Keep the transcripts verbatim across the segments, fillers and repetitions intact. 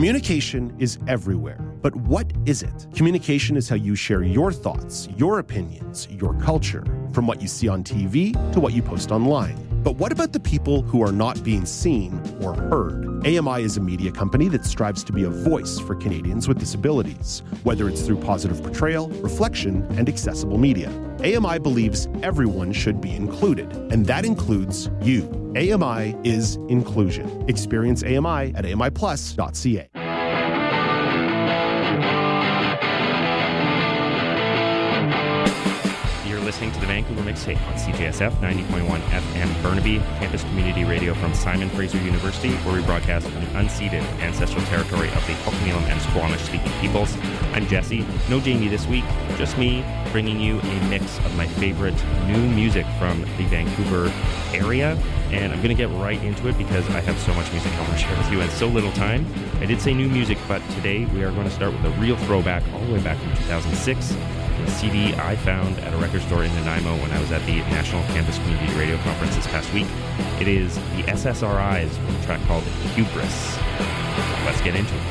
Communication is everywhere, but what is it? Communication is how you share your thoughts, your opinions, your culture, from what you see on T V to what you post online. But what about the people who are not being seen or heard? A M I is a media company that strives to be a voice for Canadians with disabilities, whether it's through positive portrayal, reflection, and accessible media. A M I believes everyone should be included, and that includes you. A M I is inclusion. Experience A M I at A M I plus dot C A. Listening to the Vancouver Mixtape on C J S F ninety point one F M Burnaby, campus community radio from Simon Fraser University, where we broadcast from the unceded ancestral territory of the Ho'oponopono and Squamish-speaking peoples. I'm Jesse. No Jamie this week, just me, bringing you a mix of my favorite new music from the Vancouver area. And I'm going to get right into it because I have so much music I want to share with you and so little time. I did say new music, but today we are going to start with a real throwback all the way back from two thousand six. A C D I found at a record store in Nanaimo when I was at the National Campus Community Radio Conference this past week. It is the S S R Is with a track called Hubris. Let's get into it.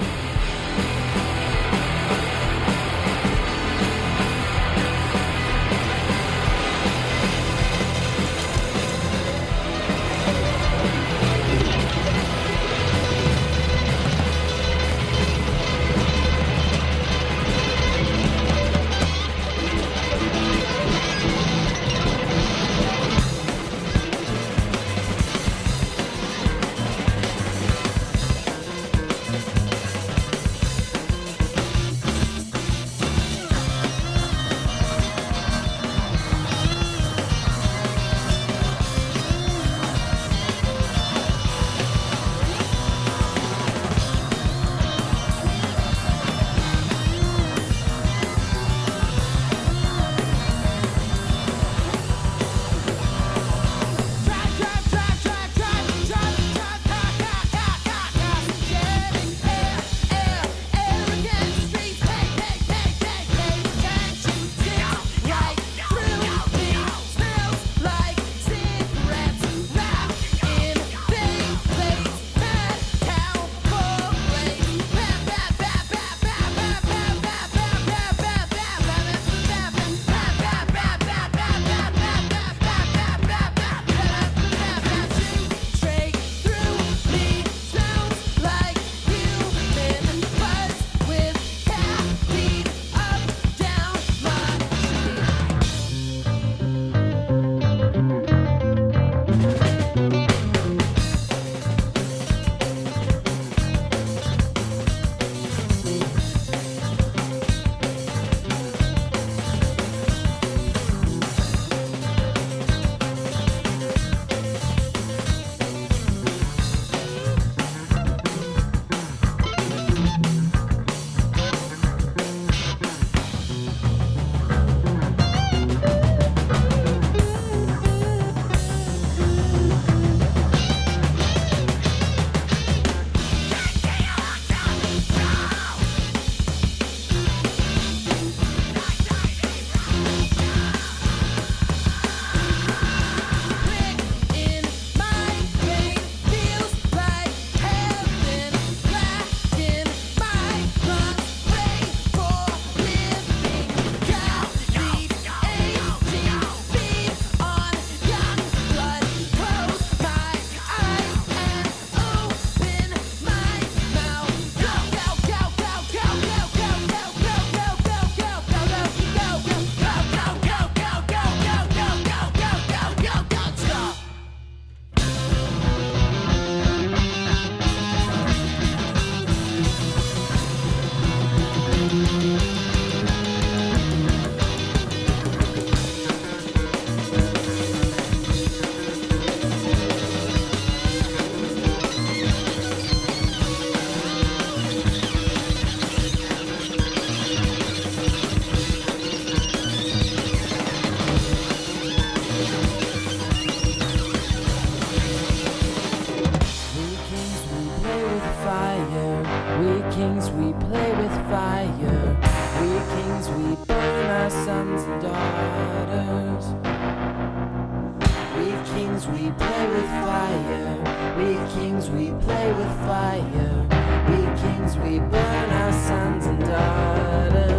kings, we play with fire. We kings, we burn our sons and daughters. We kings, we play with fire. We kings, we play with fire. We kings, kings, we burn our sons and daughters.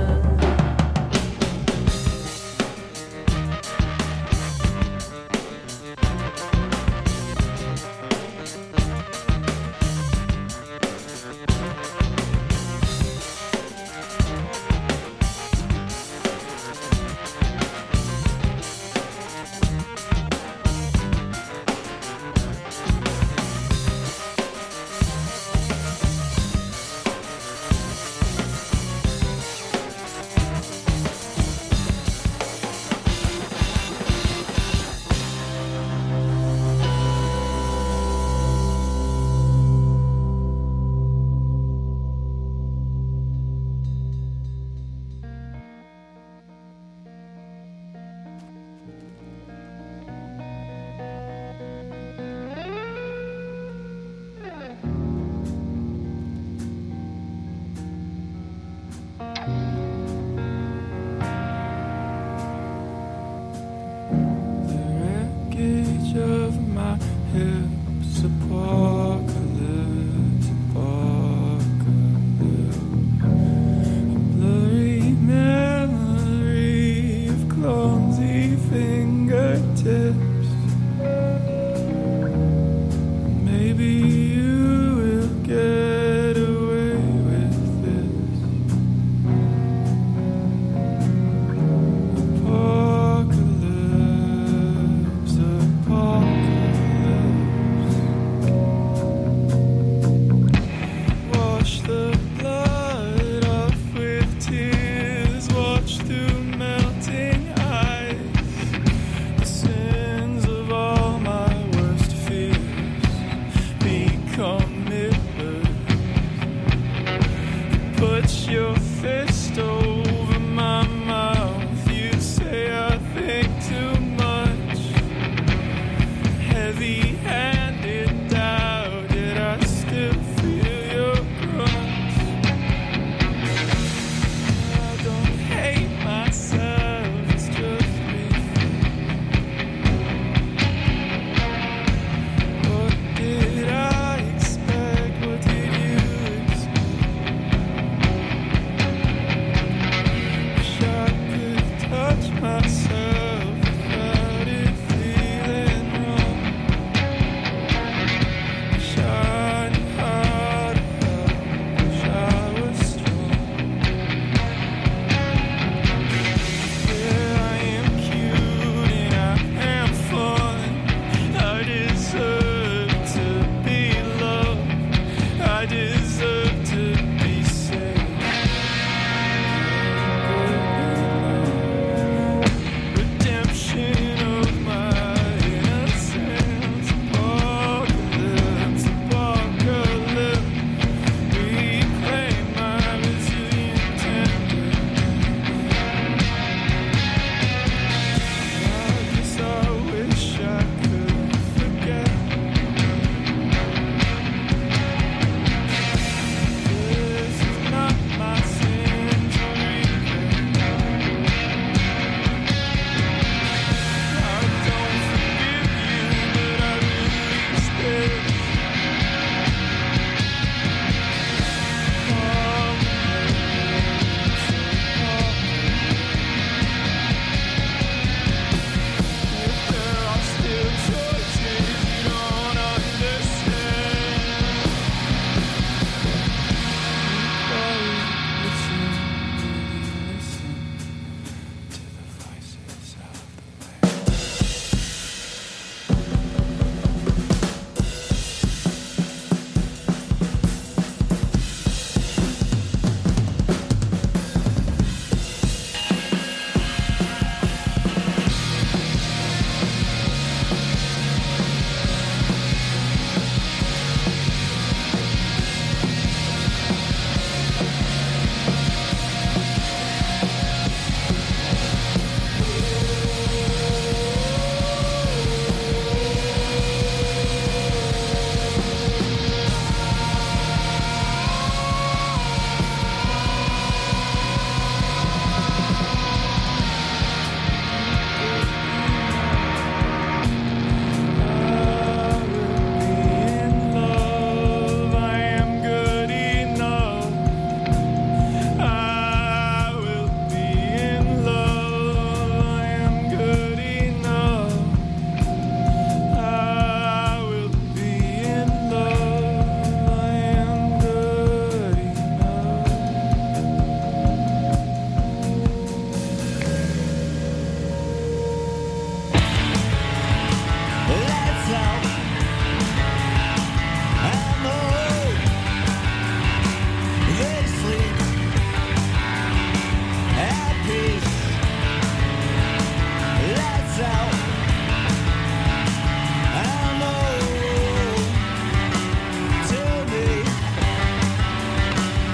What did I expect? What did you expect?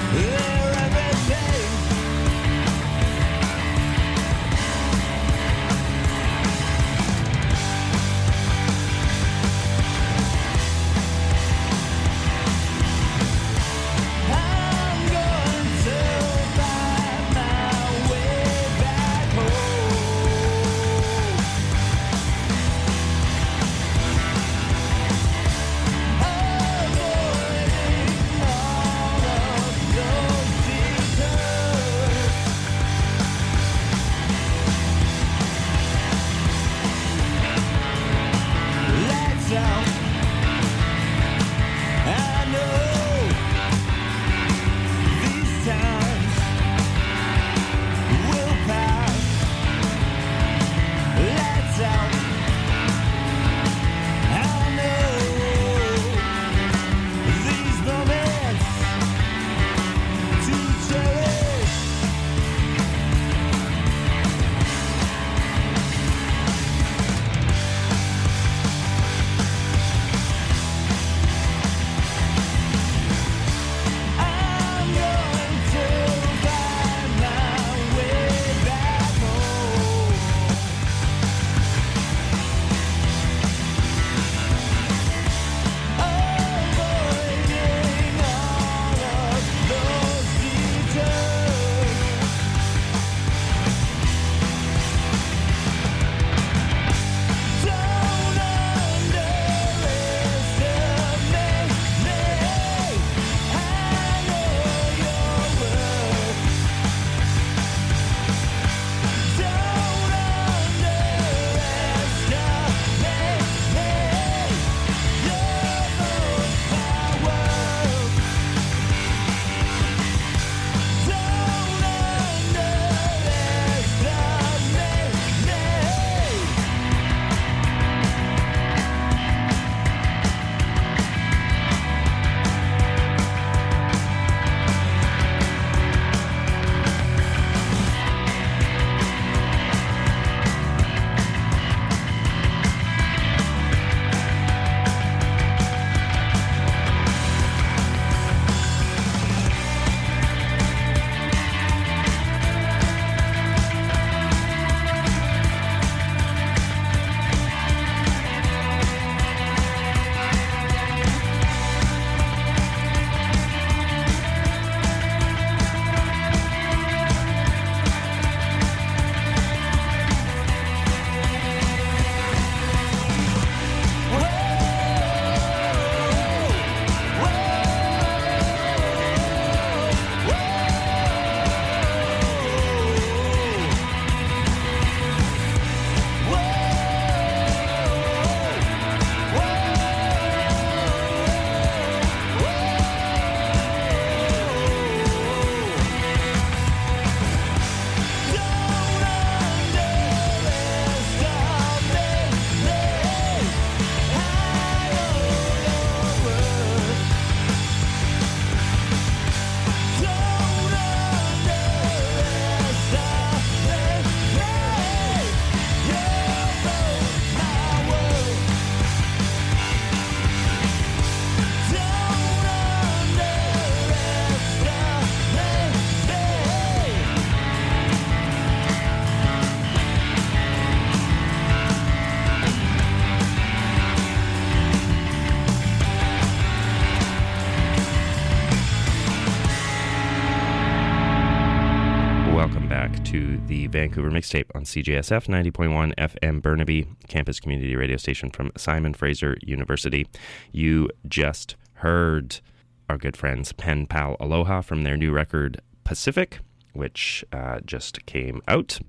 to the Vancouver Mixtape on C J S F ninety point one F M Burnaby, campus community radio station from Simon Fraser University. You just heard our good friends Pen Pal Aloha from their new record Pacific, which uh, just came out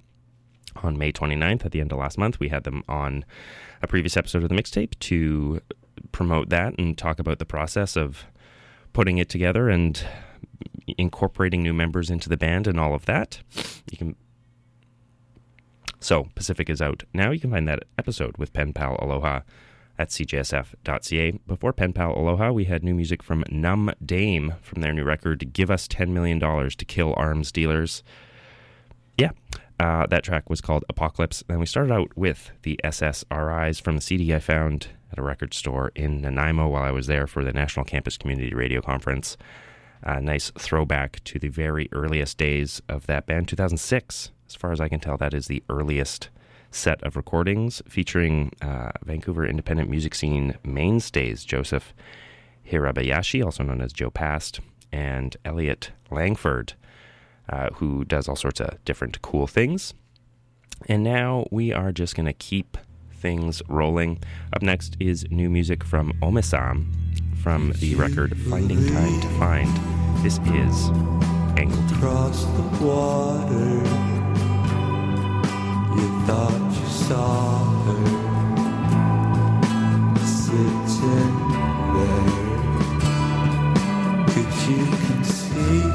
on May twenty-ninth at the end of last month. We had them on a previous episode of the mixtape to promote that and talk about the process of putting it together and incorporating new members into the band and all of that. You can So, Pacific is out now. You can find that episode with Pen Pal Aloha at c j s f dot c a. Before Pen Pal Aloha, we had new music from Numb Dame from their new record, Give Us ten million dollars to Kill Arms Dealers. Yeah, uh, that track was called Apocalypse. Then we started out with the S S R Is from the C D I found at a record store in Nanaimo while I was there for the National Campus Community Radio Conference. A nice throwback to the very earliest days of that band, two thousand six. As far as I can tell, that is the earliest set of recordings featuring uh, Vancouver independent music scene mainstays Joseph Hirabayashi, also known as Joe Past, and Elliot Langford, uh, who does all sorts of different cool things. And now we are just going to keep things rolling. Up next is new music from Omesam from the record Finding Time to Find. This is Angled. Across the water, you thought you saw her sitting there. Could you conceive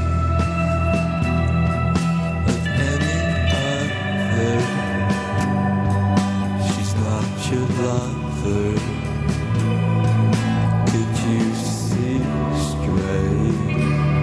of any other? She's not your lover. Could you see straight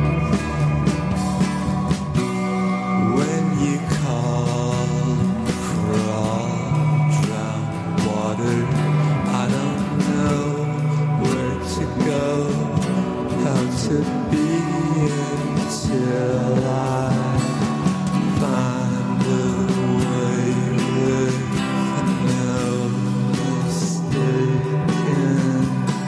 when you call, crawl, drown water? I don't know where to go, how to be until I find a way with no mistaken.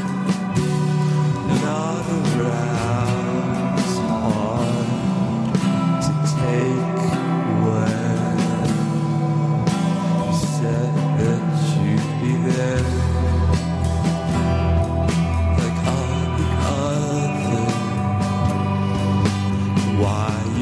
Not arouse hard to take when you said that you'd be there, like all the others. Why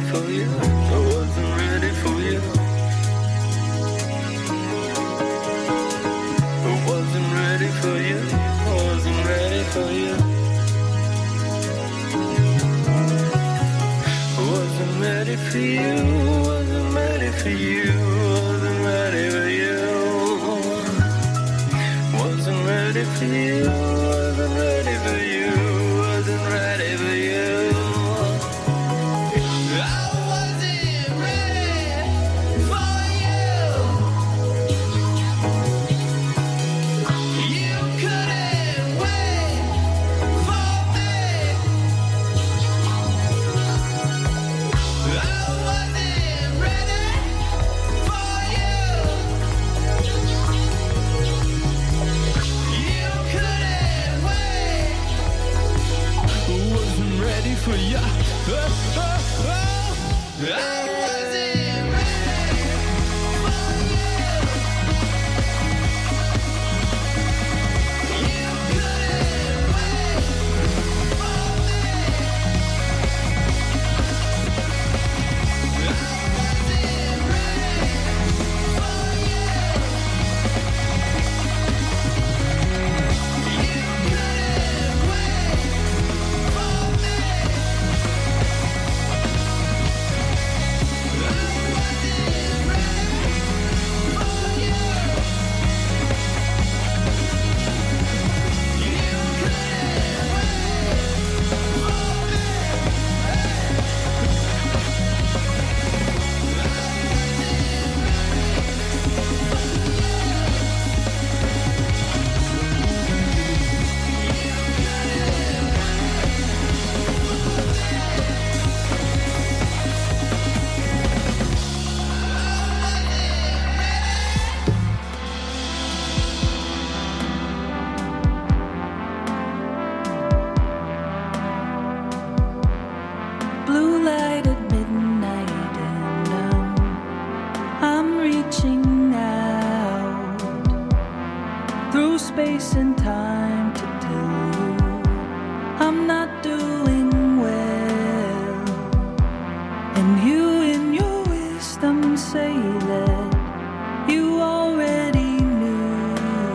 for you. I wasn't ready for you. I wasn't ready for you. I wasn't ready for you. I wasn't ready for you. Wasn't ready for you. Wasn't ready for you. Wasn't ready for you. Wasn't ready for you. Wasn't ready for you. I wasn't ready for you. You couldn't wait for me. I wasn't ready for you. You couldn't wait. Wasn't ready for you. Oh, oh, oh. I wasn't ready for you. You couldn't wait for me. I wasn't ready for you. You couldn't wait for me. Blue light at midnight and um, I'm reaching out through space and time to tell you I'm not doing well. And you in your wisdom say that you already knew.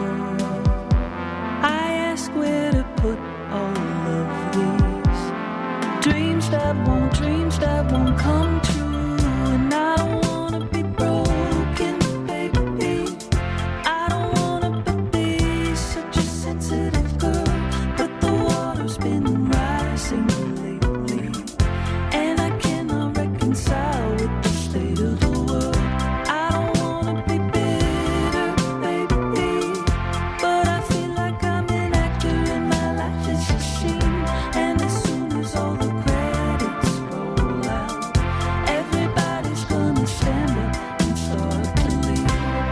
I ask where to put all of these dreams that won't, dreams that won't come true. And I don't wanna be broken, baby. I don't wanna be such a sensitive girl. But the water's been rising lately, and I cannot reconcile with the state of the world. I don't wanna be bitter, baby, but I feel like I'm an actor and my life is a scene. And as soon as all the credits roll out, everybody's gonna stand up and start to leave.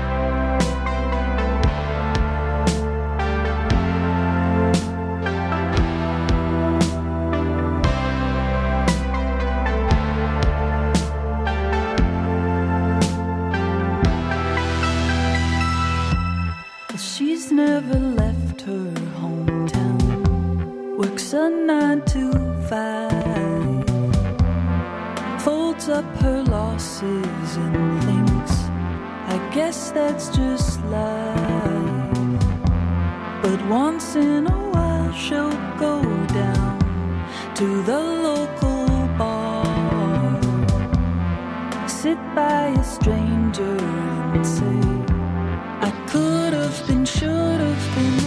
Well, she's never left her hometown, works a nine to five, folds up her losses and thinks, I guess that's just life. But once in a while she'll go down to the local bar, sit by a stranger and say, I could have been, should have been